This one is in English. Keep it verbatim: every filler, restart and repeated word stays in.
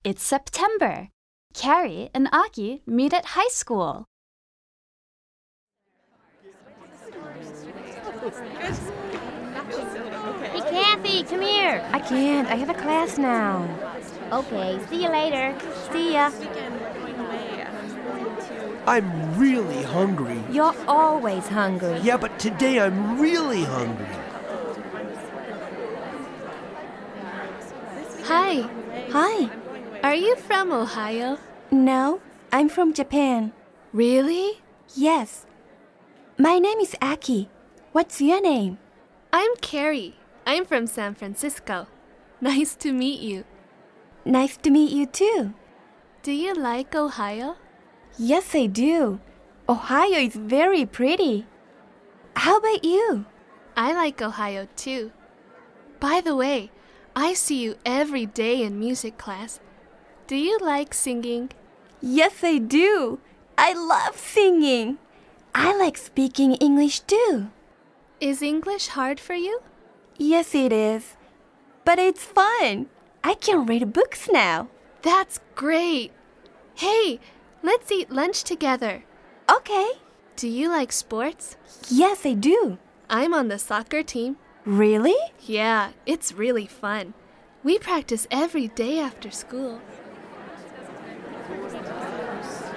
It's September. Carrie and Aki meet at high school. Hey, Kathy, come here. I can't. I have a class now. Okay, see you later. See ya. I'm really hungry. You're always hungry. Yeah, but today I'm really hungry. Hi. Hi. Are you from Ohio? No, I'm from Japan. Really? Yes. My name is Aki. What's your name? I'm Carrie. I'm from San Francisco. Nice to meet you. Nice to meet you too. Do you like Ohio? Yes, I do. Ohio is very pretty. How about you? I like Ohio too. By the way, I see you every day in music class. Do you like singing? Yes, I do. I love singing. I like speaking English too. Is English hard for you? Yes, it is. But it's fun. I can read books now. That's great. Hey, let's eat lunch together. Okay. Do you like sports? Yes, I do. I'm on the soccer team. Really? Yeah, it's really fun. We practice every day after school.